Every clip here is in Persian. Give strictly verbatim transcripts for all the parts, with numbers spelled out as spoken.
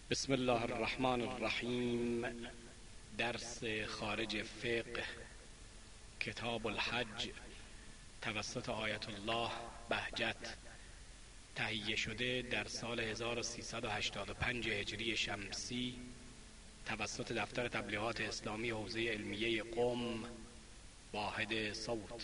بسم الله الرحمن الرحیم. درس خارج فقه کتاب الحج توسط آیت الله بهجت، تهیه شده در سال هزار و سیصد و هشتاد و پنج هجری شمسی توسط دفتر تبلیغات اسلامی حوزه علمیه قم، واحد صوت.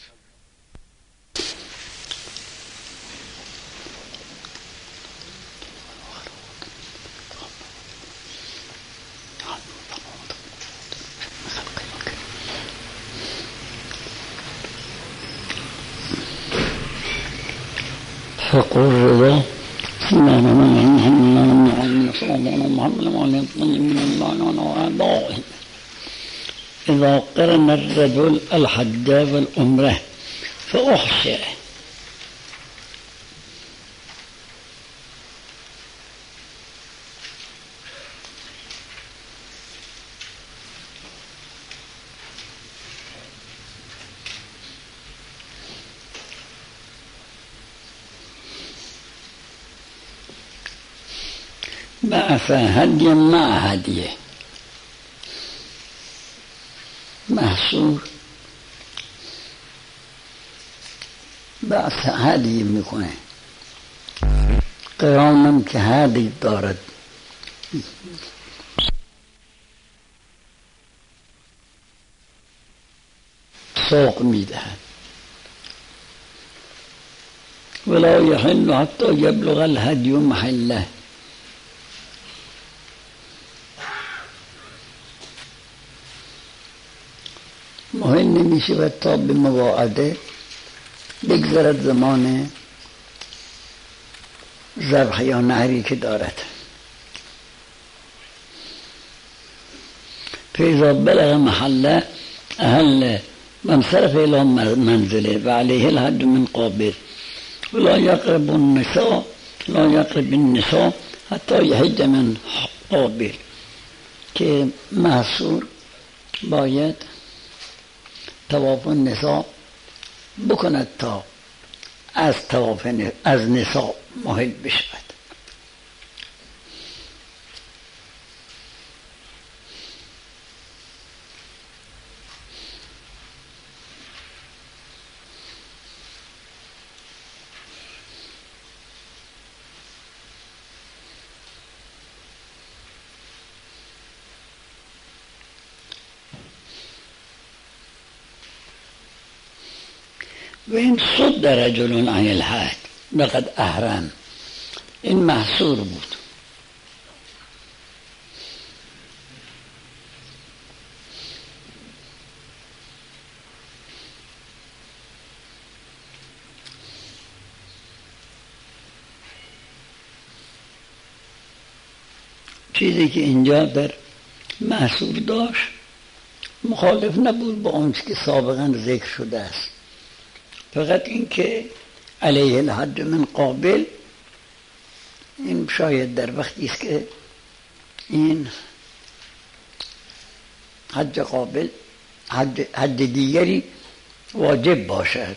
فقل رضا بسم الله الرحمن الرحيم الحمد لله رب العالمين صلى الله على محمد وعلى الطيبين الطاهرين وآبائهم. إذا قرن الرجل الحج والعمرة فأحشى بعث هديا مع هديه محصور بعث هدی میکنه، قرانم که هدی دارد سوق میدهد. ولا يحل حتى يبلغ الهدي محله. مهم نمیشه و تا به مواعده بگذرد زمان ذبح یا نحری که دارد. فإذا بلغ محله أهل من صرف إلى منزله وعليه الحد من قابل ولا يقرب النساء لا يقرب النساء حتى يحج من قابل. که محصور باید طواف النساء بکند تا از طواف از نساء محل بشود. و این صد رجل عن الحج لقد احرم، این محصور بود. چیزی که اینجا در محصور داشت مخالف نبود با اون که سابقا ذکر شده است، فقط این که علیه الحد من قابل، این شاید در وقتی است که این حج قابل حج, حج دیگری واجب باشد.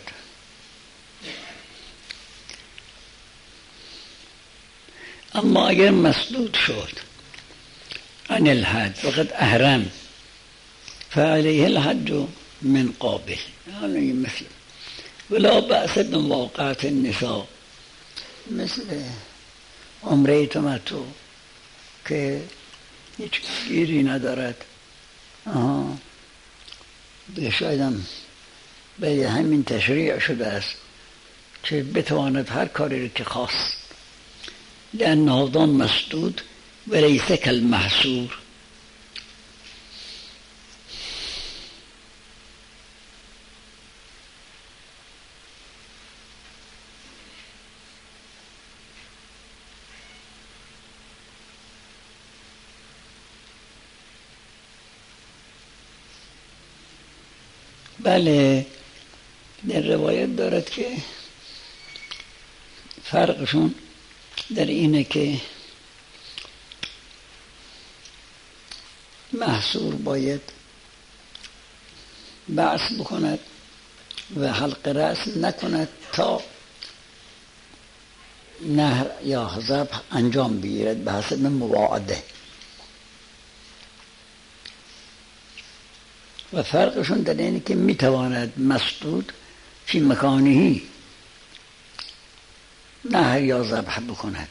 اما اگر مسدود شد عن الحج فقط احرم فعليه الحج من قابل. يعني مثل ولا بأس بمواقعة النساء مثل عمره تمتع که هیچ گیری ندارد. آها به شایدم به همین تشریع شده است که بتواند هر کاری که خواست، لأن هذا مسدود وليس كالمحصور. بله در روایت دارد که فرقشون در اینه که محصور باید بعث بکند و حلق رأس نکند تا نهر یا ذبح انجام بگیرد به حسب مواعده. و فرقشون در اینه که میتواند مسدود فی مکانهی نهر یا ذبح بکند.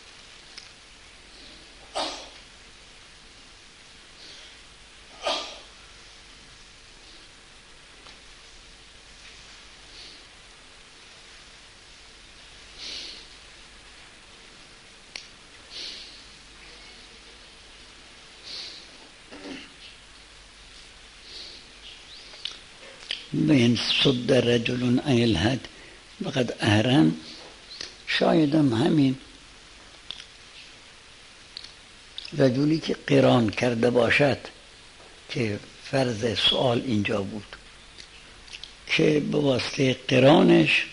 بین صد رجل عن الحد وقد احرم، شایدم همین رجلی که قران کرده باشد که فرض سوال اینجا بود که به واسطه قرانش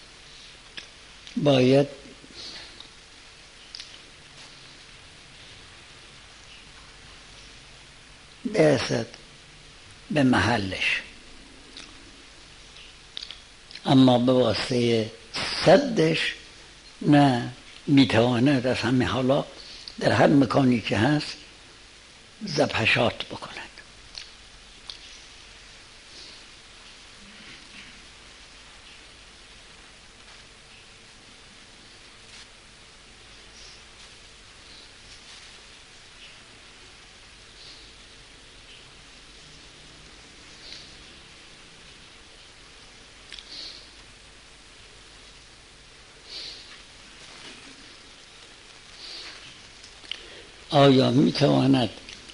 باید برسد به محلش، اما به واسطه صدش نه میتواند از همه حالا در هر مکانی که هست ذبحشات بکند. آیا میتواند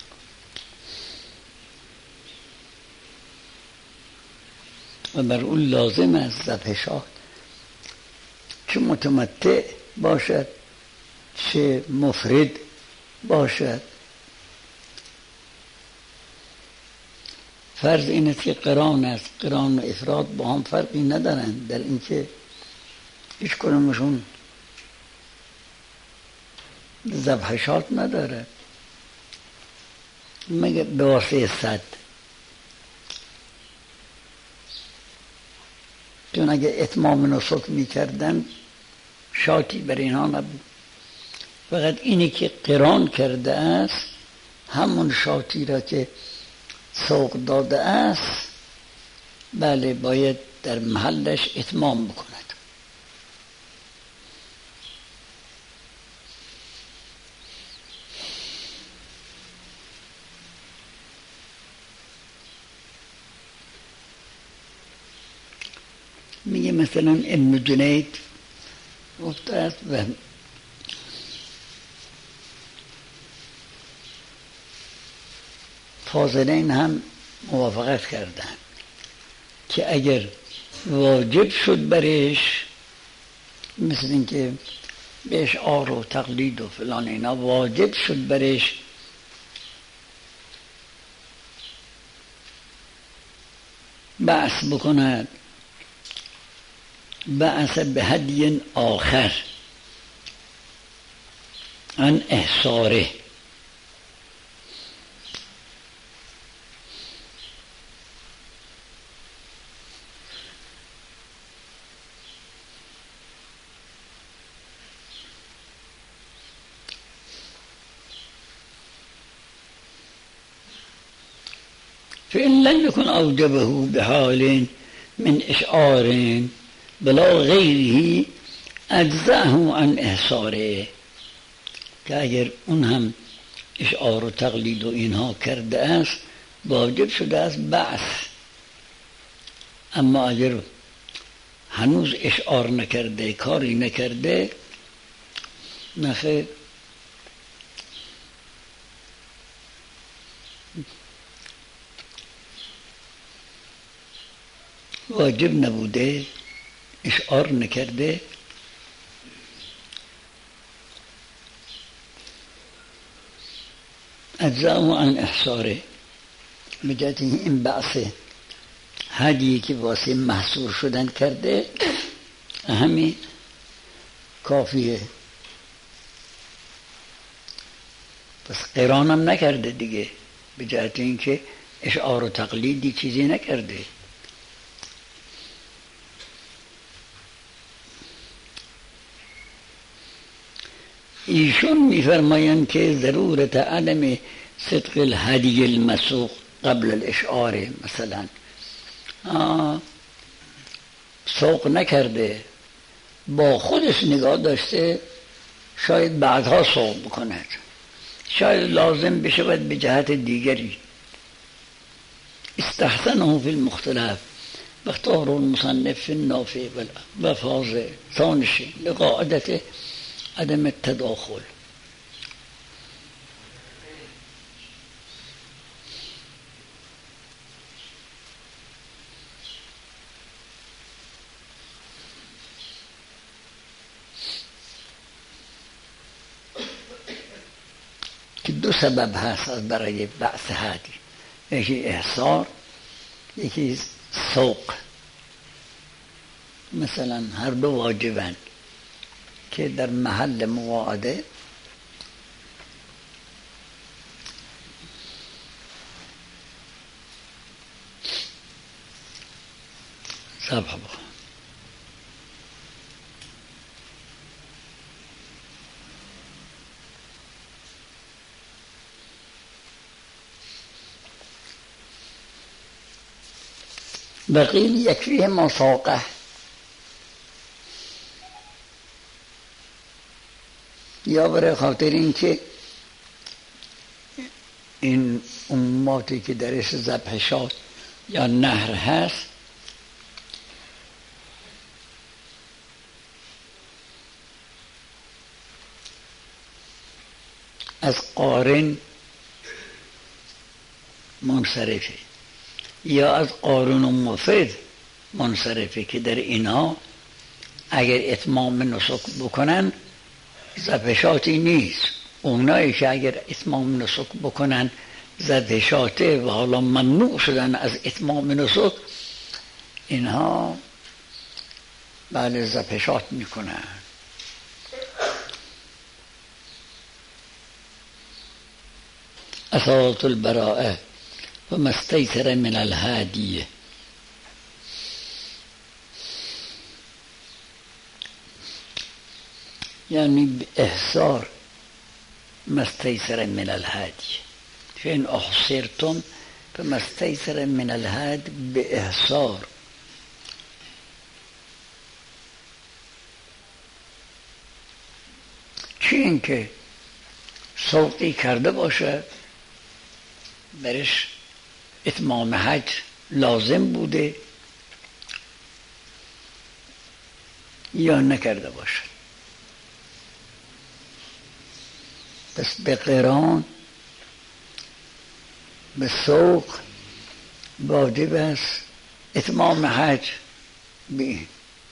و بر اون لازم است ذبحشات چه متمتع باشد چه مفرد باشد؟ فرض این است که قران است، قران و افراد با هم فرقی ندارند در اینکه هیچ کدومشون ذبحشات نداره مگه به واسطه صد، چون اگه اتمام نسک میکردن شاتی بر اینها نبود، فقط اینی که قران کرده است همون شاتی را که سوق داده است بله باید در محلش اتمام بکند. میگه مثلا ابن جنید گفته است و فاضلین هم موافقت کردن که اگر واجب شد برش، مثل اینکه به اشعار و تقلید و فلان اینا واجب شد برش، بعث بکند، بعث به هدی آخر عن احصاره، فإن لم يكن أوجبه بحال من إشعار بلا غیره اجزاه عن احصاره، که اگر اون هم اشعار و تقلید و اینها کرده است واجب شده است بعث، اما اگر هنوز اشعار نکرده کاری نکرده نخیر، واجب نبوده اشعار نکرده اجزاء عن احصاره، به جهت این بعث هدیه که واسه محصور شدن کرده همین کافیه، پس قرانم نکرده دیگه، به جهت اینکه اشعار و تقلیدی چیزی نکرده. ایشون میفرمایند که ضرورت عدم صدق الهدی المسوق قبل الاشعار مثلا سوق نکرده، با خودش نگاه داشته، شاید بعدها سوق بکند، شاید لازم بشود به جهت دیگری. استحسنه فی المختلف واختار المصنف فی النافع و فاز ثانش لقاعدت عدم التداخل. که دو سبب هست از برای بعث هادی، یکی احصار، یکی سوق. مثلا هر دو واجبن که در محل مواعده ذبح بکن. وقیل یکفیه مساقه، یا برای خاطر این که این امواتی که درش ذبح شاد یا نهر هست از قارن منصرفه یا از قارن و مفید منصرفه، که در اینها اگر اتمام نسک بکنن ذبحشاتی نیست. اونایی که اگر اتمام نسک بکنن ذبحشاته و حالا ممنوع شدن از اتمام نسک، اینها بله ذبحشات میکنن. اثارات البراءه و ما استیسر من الهادی، یعنی به احصار ما استیسر من الهادی، فین احصرتم فما استیسر من الهاد، به احصار. چی این که سوقی کرده باشه برش اتمام حج لازم بوده یا نکرده باشه، پس به قران به سوق واجب است اتمام حج بی.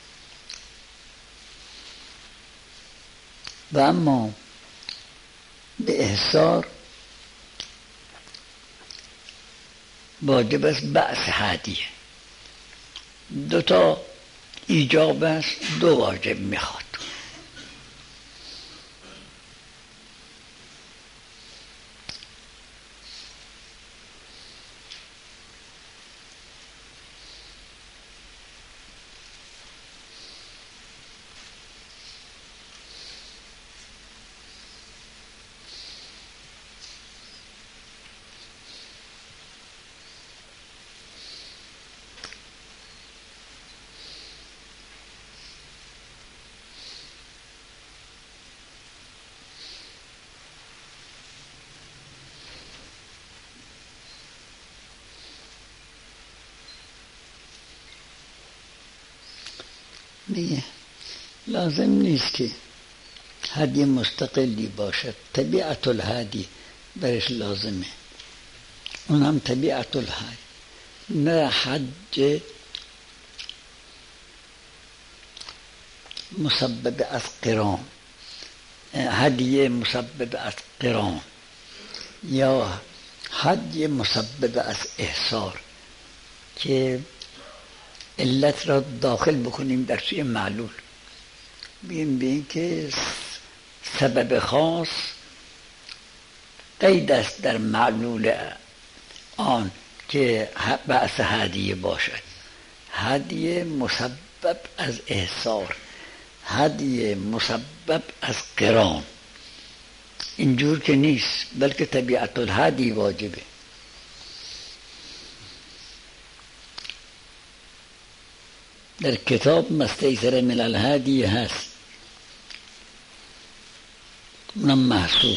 و اما به احصار واجب است بعث هدیه. دو تا ایجاب است، دو واجب میخواد. دیگه لازم نیست که هدیه مستقلی باشد، طبیعت الهادی برش لازمه، اون هم طبیعت الهادی، نه حج مسبب از قران، هدیه مسبب از قران یا هدیه مسبب از احصار، که علت را داخل بکنیم در سوی معلول. بیم بیم که سبب خاص قید است در معلول آن که بعث هدیه باشد. هدیه مسبب از احصار، هدیه مسبب از قران، اینجور که نیست، بلکه طبیعت الهدی واجبه. در کتاب مستیسر من الهدی هست، اونم محصور.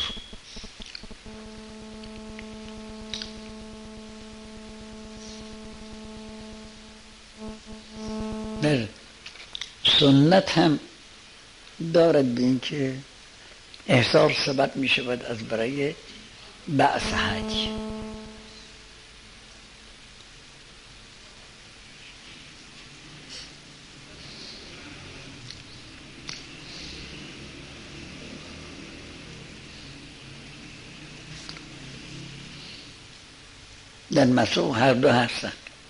در سنت هم دارد به این که احصار سبب می شود از برای بعث حج. در مسوق هر دو هستند.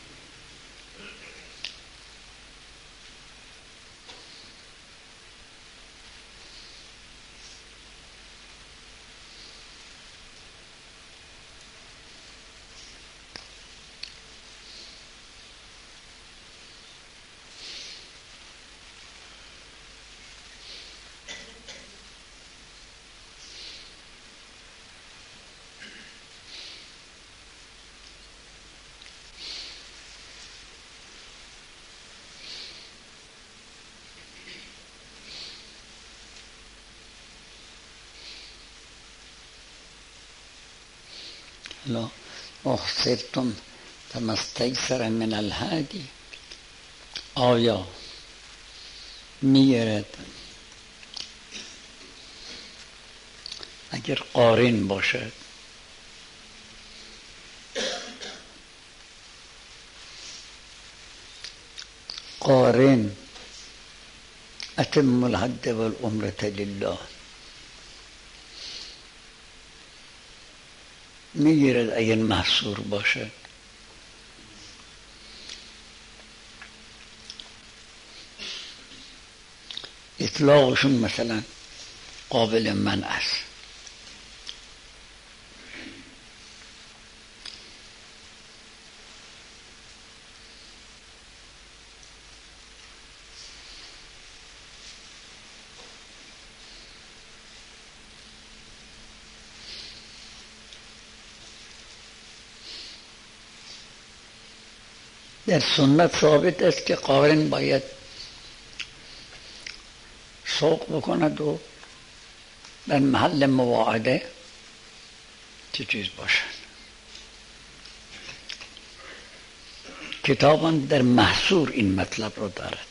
لا اخسرتم فما استیسر من الهدی، آیا میگرد اگر قارن باشد قارن اتم الحج والعمرة لله، میگیرد اگر محصور باشد. اطلاقشون مثلا قابل منع است. در سنت ثابت است که قارن باید سوق بکند و در محل مواعده چه چیز باشد. کتابان در محصور این مطلب رو دارد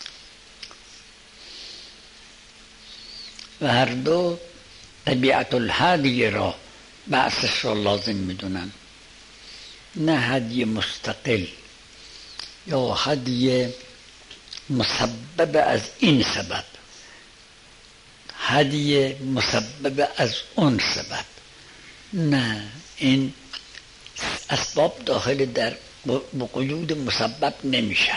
و هر دو طبیعت الهدی را بعثش را لازم میدونن، نه هدی مستقل یا هدی مسبب از این سبب، هدی مسبب از اون سبب. نه، این اسباب داخل در قیود مسبب نمیشن.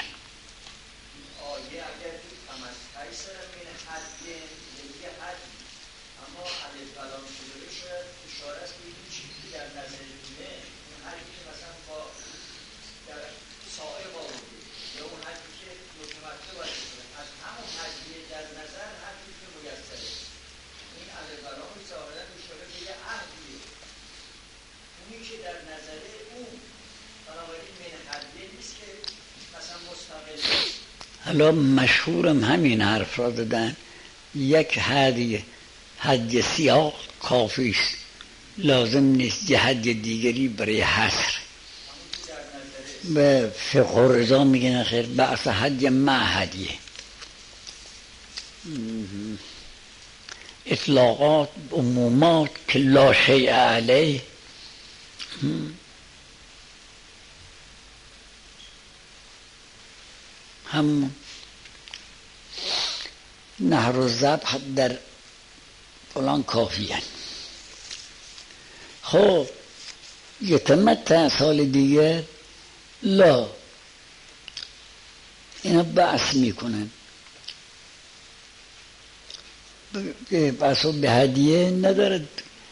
حالا مشهورم همین حرف را زدن، یک هدی هدی سیاق کافی است، لازم نیست یه هدی دیگری برای حصر. به فقه و رضا میگن خیر بعث هدی مع هدیه. اطلاقات عمومات که لا شیء علیه، هم نهر و ذبح در فلان کافی هست. خب یتمتع سال دیگر لا، اینا بحث میکنن بحث به هدیه ندارد.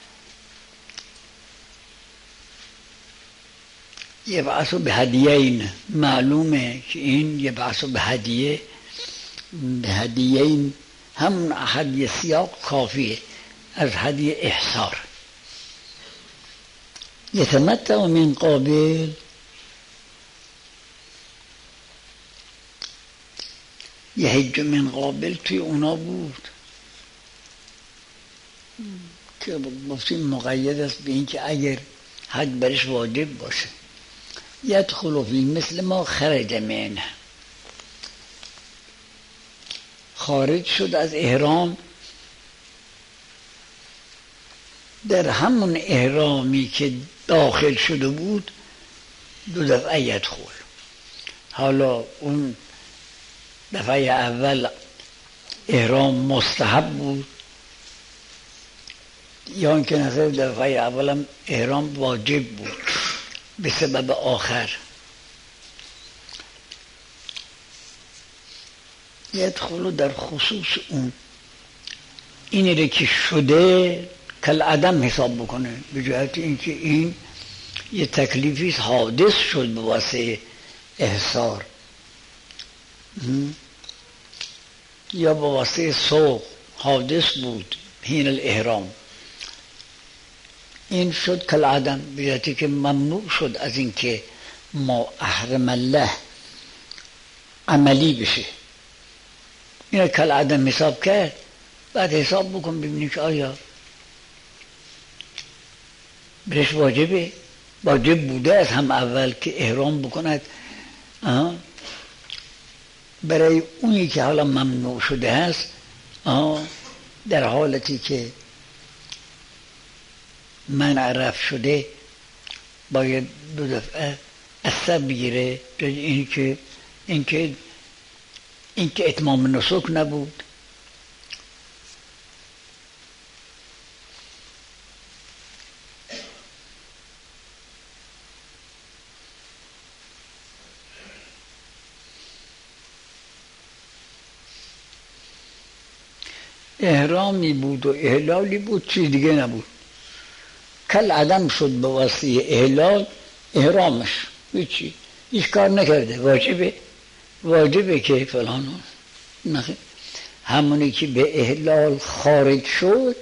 یه بحث به هدیه این معلومه که این یه بحث به هدیه به هدیه این هم هدیه سیاق کافیه از هدیه احصار. یتمتع من قابل یه حج من قابل توی اونا بود که گفتیم مقید است به این که اگر حج برش واجب باشه یدخل فی مثل ما خرج منه، خارج شد از احرام در همون احرامی که داخل شده بود دو دفعه یدخل. حالا اون دفعه اول احرام مستحب بود یا اینکه نظر دفعه اولم احرام واجب بود به سبب آخر. یدخلو در خصوص اون اینه که شده کل عدم حساب بکنه، به جهت اینکه این یه تکلیفی حادث شد به واسه احصار یا به واسه سوق حادث بود حین الاحرام، این شد کل عدم، به جهتی که ممنوع شد از اینکه ما احرم الله عملی بشه. این کل عدم حساب کرد، بعد حساب بکن ببینی که آیا برش واجبه، واجب بوده از هم اول که احرام بکند. آه. برای اونی که حالا ممنوع شده هست آه. در حالتی که منع رفع شده باید دو دفعه اثر بگیره، این که این که این که اتمام نسک نبود. احرامی بود و احلالی بود، چیز دیگه نبود. کل عدم شد به واسطه احلال احرامش، هیچی هیچ کار نکرده، واجبه واجبه که فلان نه. همونی که به احلال خارج شد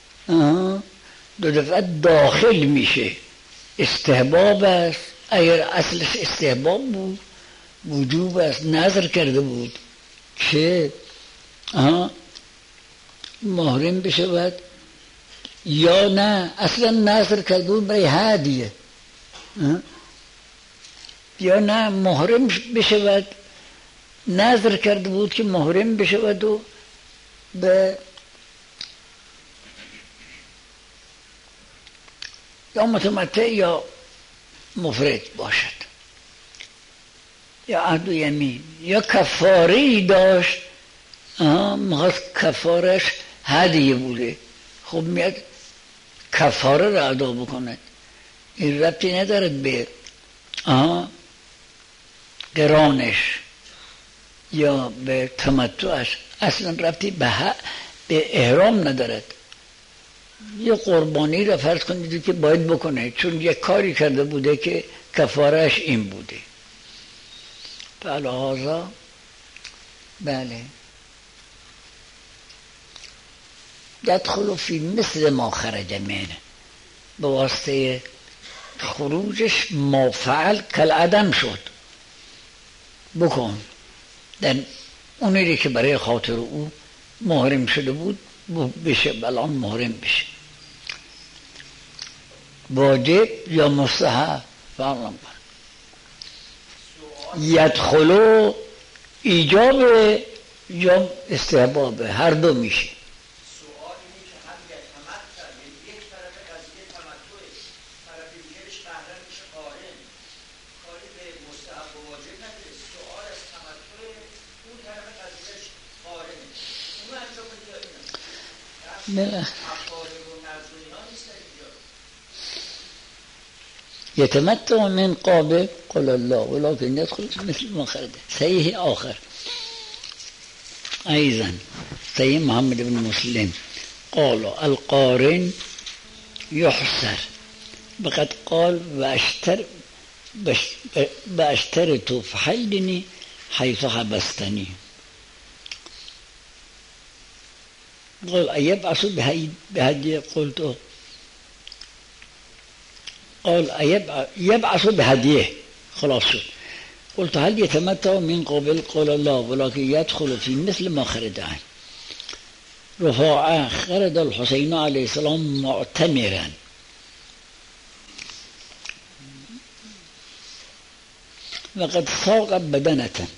دو دفعه داخل میشه، استحباب است. اگر اصلش استحباب بود وجوب است، نظر کرده بود که آه محرم بشود یا نه، اصلا نظر کرده بود برای هدیه یا نه محرم بشود، نظر کرده بود که محرم بشود و به یا متمتع یا مفرد باشد یا عهد و یمین یا کفاری داشت، مخواست کفارش هدیه بوده، خب میاد کفاره را ادا بکند. این ربطی ندارد به قرانش یا به تمتعش، اصلا ربطی به به احرام ندارد. یه قربانی را فرض کنید که باید بکنه چون یک کاری کرده بوده که کفارش این بوده. فلهذا بله یدخل فی مثل ما خرج منه، به واسطه خروجش ما فعل کل عدم شد. بکن در اونی که برای خاطر او محرم شده بود بشه، الان محرم بشه، واجب یا مستحب. فعلا یدخلو ایجاب یا استحباب هر دو میشه. بله يتمتع من قابل قال الله ولكن يدخل مثل ما خرج. صحيح آخر أيضا صحيح محمد بن مسلم قال القارن يحسر بقد قال واشتر باشترط فحلني حيث حبستني. قال أيبعث بهدي قلت قال يبعث بهديه خلاص شد. قلت هل يتمتع من قبل؟ قال الله ولكن يدخل في مثل ما خرج عنه. رفاعة خرج الحسين عليه السلام معتمرا وقد ساق بدنة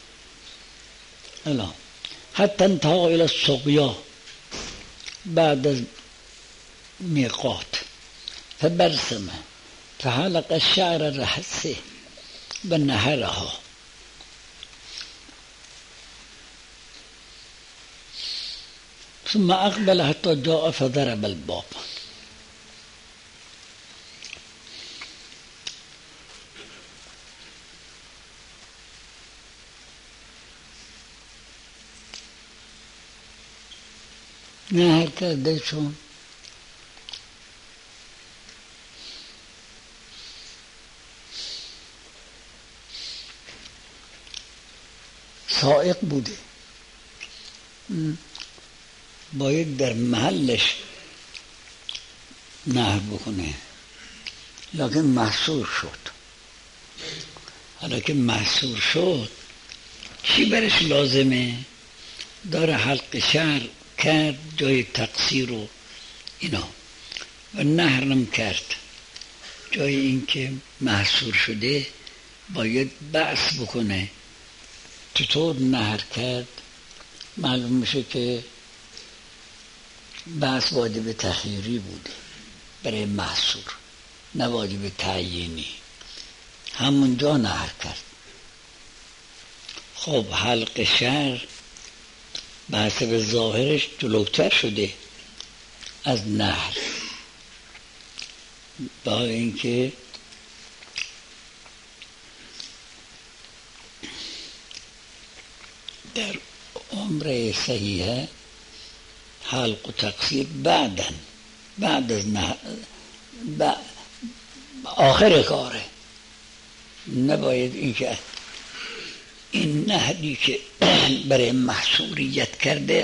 حتى انتهى إلى السقيا بعد الميقات فبرسم فحلق الشعر رأسه ونحرها ثم أقبل حتى جاء فضرب الباب. نهر کرده چون سائق بوده باید در محلش نهر بکنه، لکن محصور شد. حالا که محصور شد چی برش لازمه؟ داره حلق شعر کرد جای تقصیر و اینا و نهرم کرد جای اینکه محصور شده باید بحث بکنه. چطور نهر کرد؟ معلوم میشه که بحث واجب تخییری بوده برای محصور، نه واجب تعیینی. همونجا نهر کرد. خب حلق شعر به حسب ظاهرش جلوتر شده از نهر، با اینکه در عمر صحیحه حلق و تقصیر بعدن بعد از نهر بعد آخر کاره. نباید اینکه این نهری که برای محصوریت کرده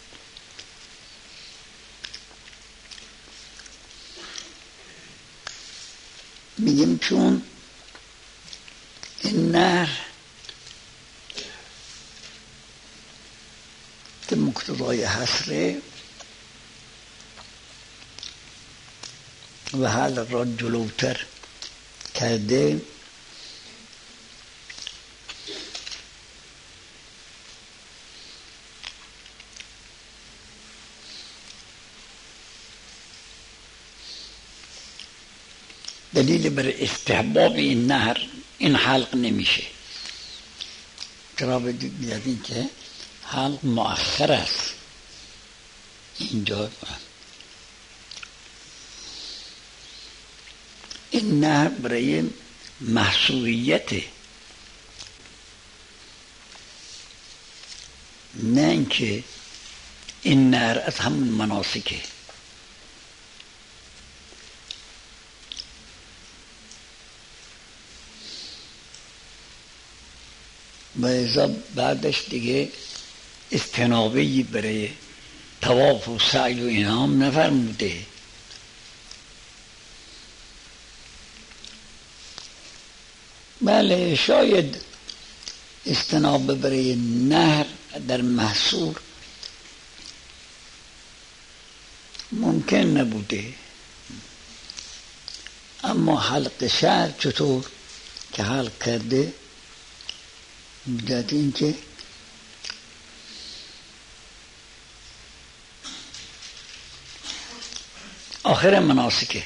میگیم چون این نهر که مقتضای حصره و حال را جلوتر کرده دلیل بر استحباب این نهر این حلق نمیشه. چرا بدید که حلق مؤخر است اینجا. این نهر برای محصوریت، نه اینکه این نهر از همون مناسکه. و ازا بعدش دیگه استنابهی برای طواف و سعی و اینا هم نفرموده. بله شاید استنابه برای نهر در محصور ممکن نبوده، اما حلق شعر چطور که حلق کرده بجد این که آخر مناسکه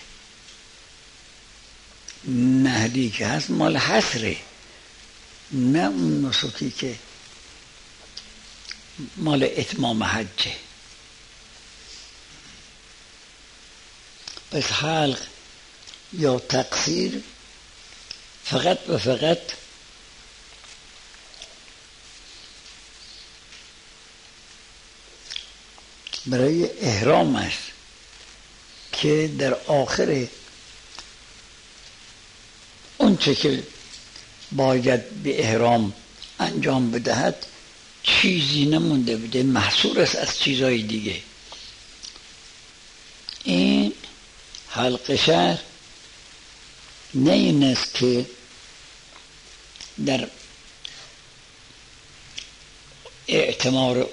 نهری که هست مال حصره، نه اون نسکی که مال اتمام حجه. پس حلق یا تقصیر فقط و فقط برای احرام است که در آخر اون چه که باید به احرام انجام بدهد چیزی نمونده بوده، محصور است از چیزهای دیگه. این حلق شعر نه این است که در اعتمار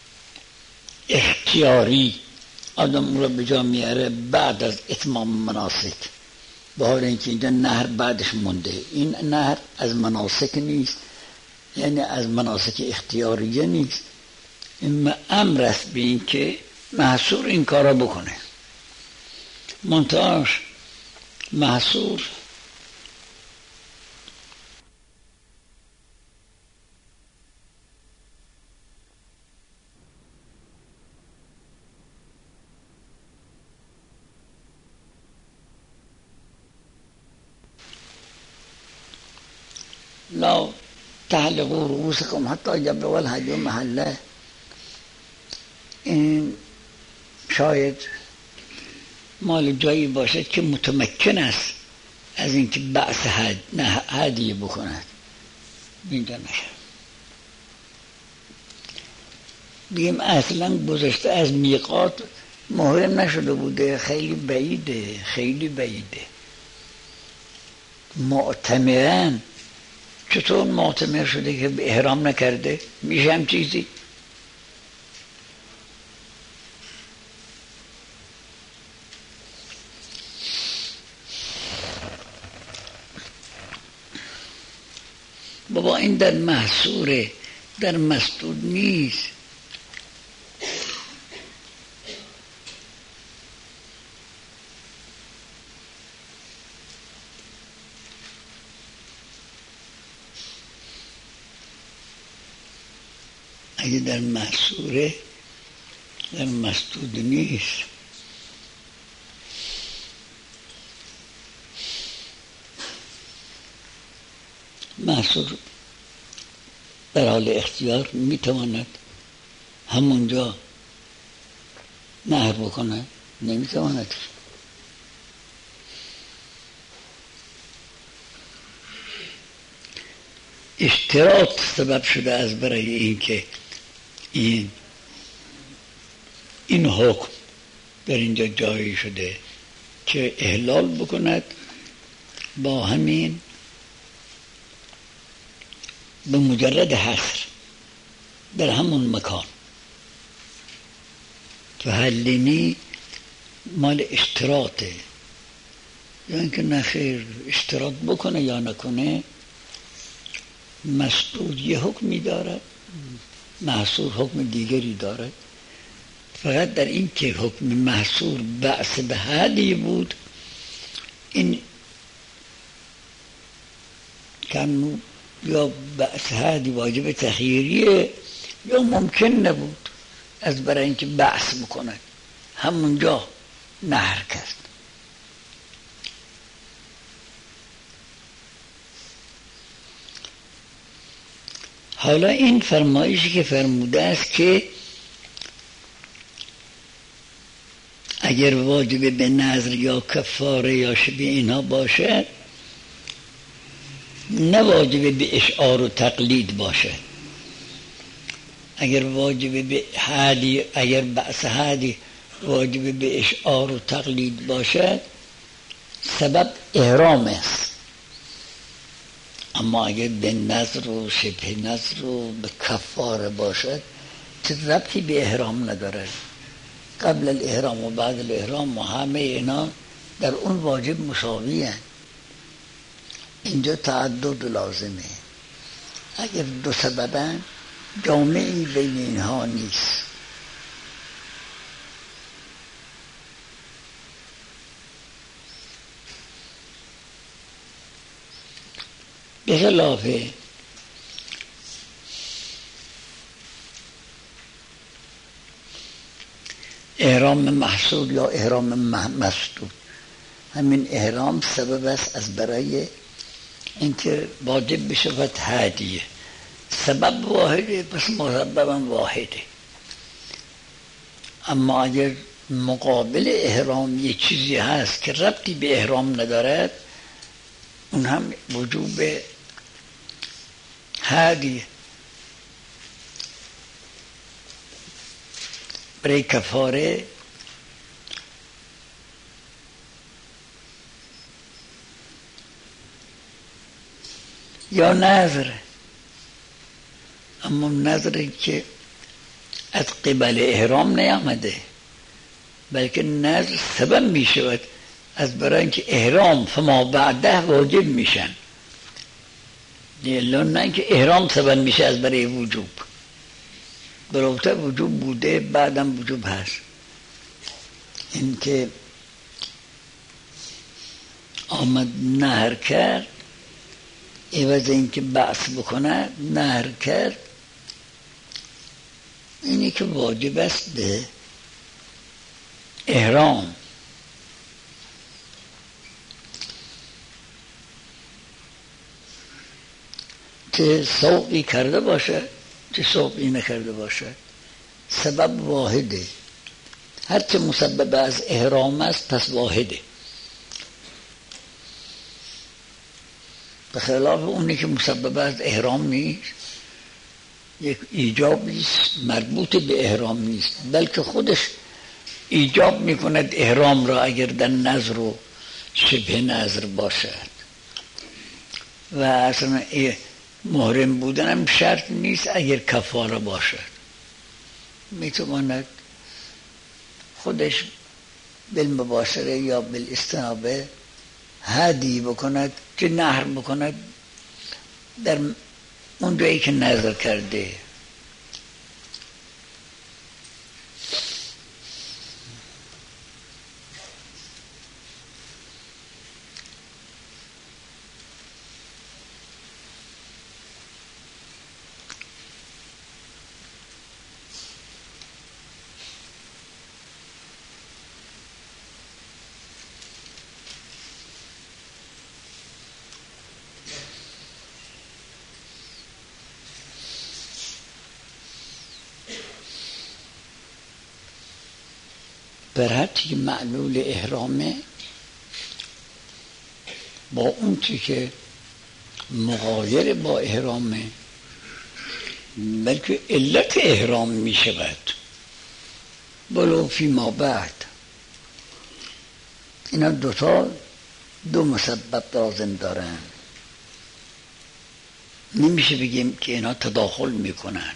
اختیاری آدم رو به جا میاره بعد از اتمام مناسک، به حال اینکه اینجا نهر بعدش مونده. این نهر از مناسک نیست، یعنی از مناسک اختیاریه نیست، این امر است به این که محصور این کارا بکنه. منتهاش محصور لا تعلقوا رؤوسكم حتی یبلغ الهدی محله. این شاید مال جایی باشد که متمکن است از اینکه بعث هد... نه هدیه بکند، اینجا نشه. بگیم اصلا گذشته از میقات محرم نشده بوده، خیلی بعیده، خیلی بعیده. معتمرن چطور معتمر شده که به احرام نکرده؟ میشه هم چیزی؟ بابا این در محصوره، در مسدود نیست. اگه در محصوره در مسدود نیست. محصور در حال اختیار میتواند همونجا نهر بکنه؟ نمیتواند. اشتراط سبب شده از برای این که این این حکم در اینجا جاری شده که احلال بکند با همین به مجرد حصر در همون مکان. فهلنی مال اشتراطه، یا اینکه نخیر اشتراط بکنه یا نکنه، مسدود یه حکمی دارد، محصور حکم دیگری دارد. فقط در این که حکم محصور بعث به حدی بود، این کم یا بعث حدی واجب تخییریه یا ممکن نبود از برای اینکه بعث بکنه همونجا نهر کرد. حالا این فرمایشی که فرموده است که اگر واجب به نذر یا کفاره یا شبیه اینها باشد، نه واجب به اشعار و تقلید باشد. اگر واجب به حدی، اگر بعث حدی واجب به اشعار و تقلید باشد، سبب احرام است. اما اگر به نذر و شبه نذر و به کفاره باشد، چه ربطی به احرام ندارد. قبل الاحرام و بعد الاحرام و همه اینا در اون واجب مساوی هستند. اینجا تعدد لازمه. اگر دو سببن، جامعی بین اینها نیست. به خلاف احرام محصول یا احرام مسدود، همین احرام سبب است از برای اینکه واجب بشود هدیه. سبب واحده، پس مسببم واحده. اما اگر مقابل احرام یه چیزی هست که ربطی به احرام ندارد، اون هم وجوب هدیه. برای کفاره یا نذر، اما نذری که از قبل احرام نیامده، بلکه نذر سبب می شود از برای اینکه احرام فما بعده واجب میشن. نه اینکه احرام سبب میشه از برای وجوب. برابطه وجوب بوده بعدم وجوب هست. این که آمد نهر کرد عوض اینکه بحث بکنه نهر کرد، اینی که واجب است به احرام. چه سوقی کرده باشه چه سوقی نکرده باشه، سبب واحده. هرچه مسبب از احرام است پس واحده، به خلاف اونی که مسبب از احرام نیست، یک ایجاب نیست مربوط به احرام نیست، بلکه خودش ایجاب میکند احرام را اگر در نذر و شبه نذر باشد. و اصلا محرم بودن هم شرط نیست اگر کفاره باشد، میتواند خودش بالمباشره یا بالاستنابه هدی بکند که نهر بکند در اون جایی که نذر کرده. بر هرچی که معلول احرامه با اون چی که مغایر با احرامه، بلکه علت احرام می شود بلو فی ما بعد. اینا دوتا دو مسبب لازم دارن، نمیشه بگیم که اینا تداخل میکنن.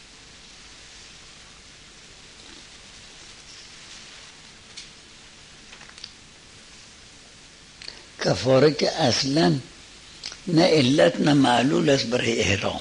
کفاره که اصلا نه علت نه معلول است برای احرام.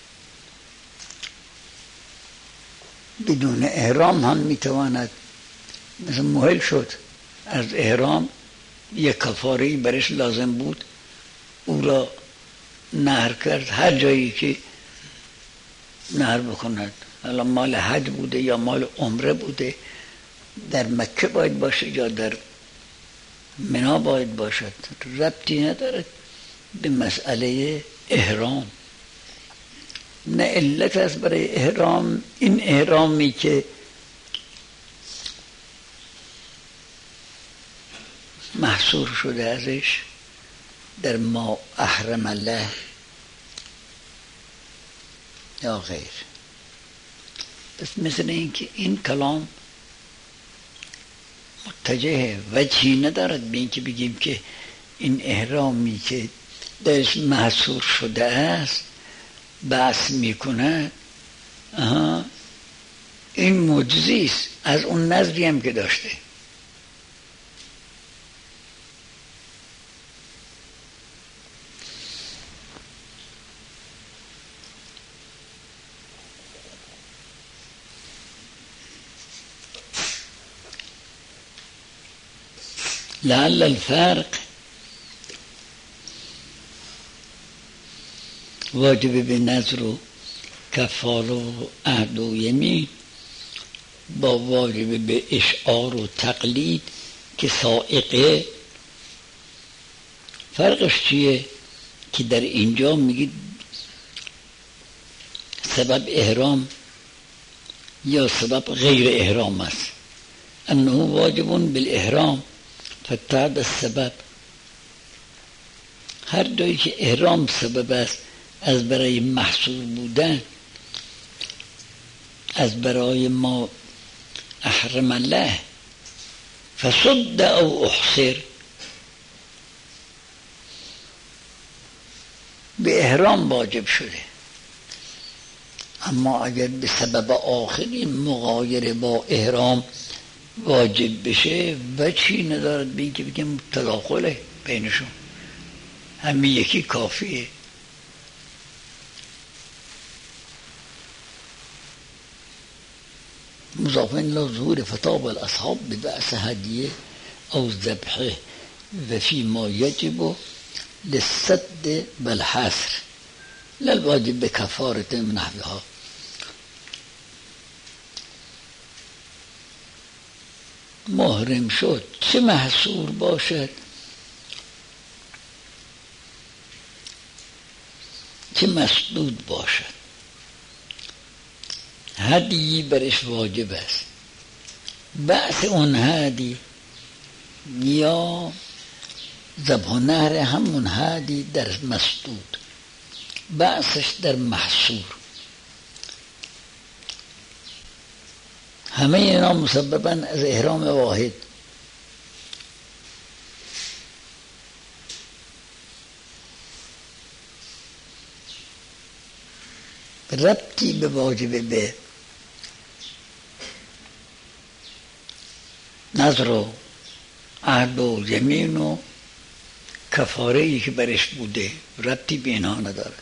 بدون احرام هم میتواند، مثل مهل شد از احرام یک کفاره‌ای برش لازم بود، او را نهر کرد هر جایی که نهر بکند. حالا مال حج بوده یا مال عمره بوده، در مکه باید باشه یا در منا باید باشد، ربطی ندارد به مسئله احرام. نه علت است برای احرام. این احرامی که محصور شده ازش در ما احرم الله یا غیر. بس مثل این که این کلام متجه وجهی ندارد به این که بگیم که این احرامی که درش محصور شده است بحث میکنه این معجزی است از اون نظری هم که داشته. لعل الفرق واجب به نذر و کفاره و عهد و یمین با واجب به اشعار و تقلید که سائقه. فرقش چیه؟ که در اینجا میگید سبب احرام یا سبب غیر احرام است. انه واجب بالاحرام فتعد السبب. هر جایی که احرام سبب است از برای محصول بودن، از برای ما احرم الله فصد او احصر، به احرام واجب شده. اما اگر به سبب آخری مغایره با احرام واجب بشه و چی ندارد به اینکه بگم تداخله بینشون، همین یکی کافیه. مضافا الى ظهور فتاوى الاصحاب ببأس هدیه او ذبحه و فيما يجب للسد بالحصر لا الواجب بكفارة من نحوها. محرم شد چه محصور باشد چه مسدود باشد، هدیی برش واجب است. بأس اون هدی یا ذبح و نحر همون هدی در مسدود، بأسش در محصور. همه اینا مسبباً از احرام واحد. ربطی به واجب به نظر و عهد و یمین و کفاره ای که برش بوده ربطی به اینها ندارد.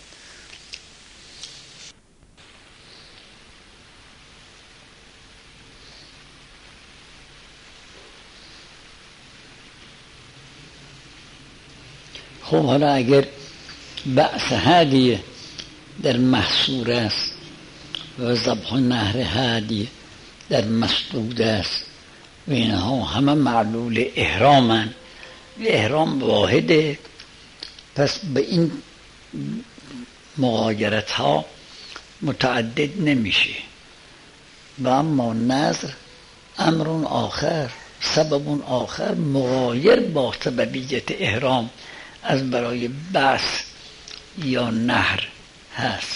خب حالا اگر بأس هدیه در محصور است و ذبح و نحر هدی در مسدود است و اینها همه معلول احرامن و احرام واحده، پس به این مغایرت ها متعدد نمیشه. و اما نظر امر آخر، سبب آخر مغایر با سببیت احرام از برای بأس یا نحر هست.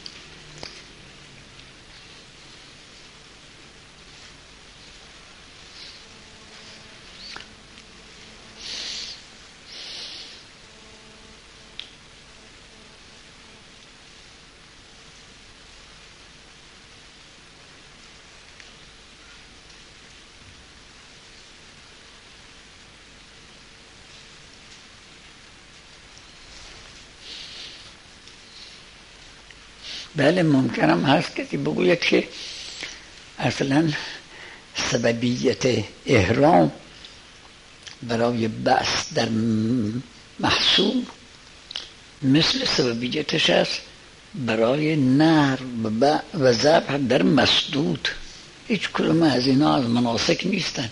بله ممکنم هست کسی بگوید که اصلا سببیت احرام برای بأس در محصور مثل سببیتش است برای نحر و ذبح در مسدود. هیچ کدوم از اینا از مناسک نیستن.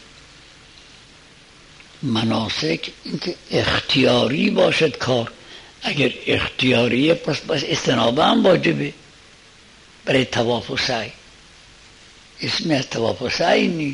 مناسک اینکه اختیاری باشد کار، اگر اختیاریه پس پس استنابه هم واجبه برای طواف و سعی. اسمی از طواف و سعی نی.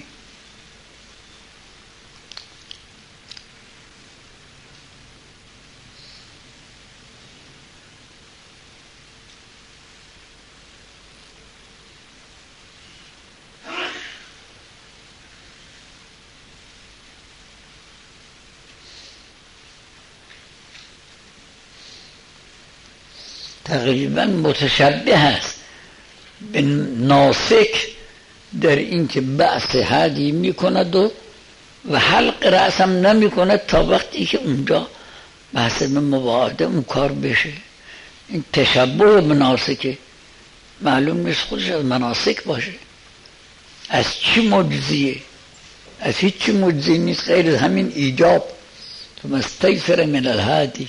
تقریبا متشبه است به ناسک در اینکه بأس هدی میکند و و حلق رأس هم نمیکند تا وقتی که اونجا بحث به مواعده اون کار بشه. این تشبه به ناسکه، معلوم نیست خودش از مناسک باشه. از چی مجزیه؟ از هیچی مجزی نیست غیر از همین ایجاب. ثم استیسر من الهدی.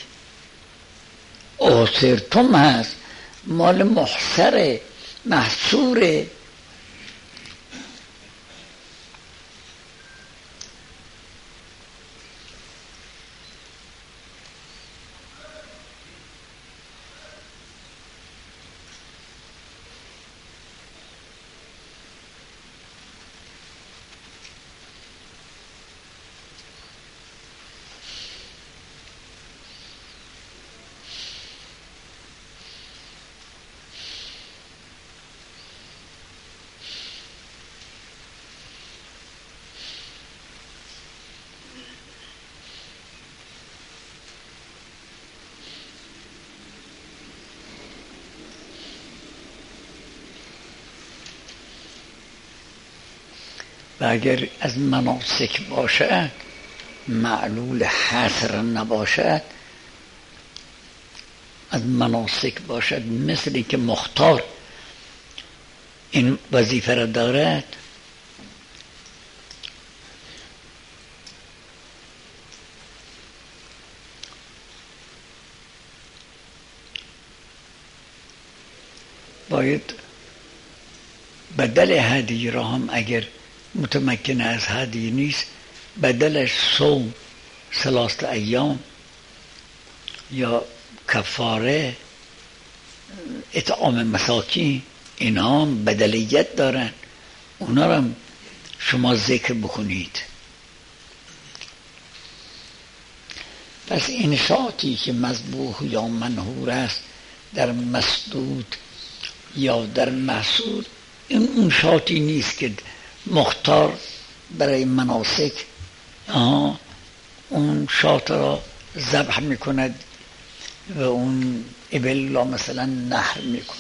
آسرتم هست مال محصره محصوره. و اگر از مناسک باشد معلول حصر نباشد، از مناسک باشد مثل که مختار این وظیفه را دارد، باید بدل هدیه را هم اگر متمکن از هدیه نیست بدلش صوم ثلاثه ایام یا کفاره اطعام مساکین، اینا هم بدلیت دارن، اونا هم شما ذکر بکنید. پس این شاطی که مذبوح یا منحور است در مسدود یا در محسود، این اون شاطی نیست که مختار برای مناسک آه اون شاط را ذبح میکند و اون ابل را مثلا نحر میکند.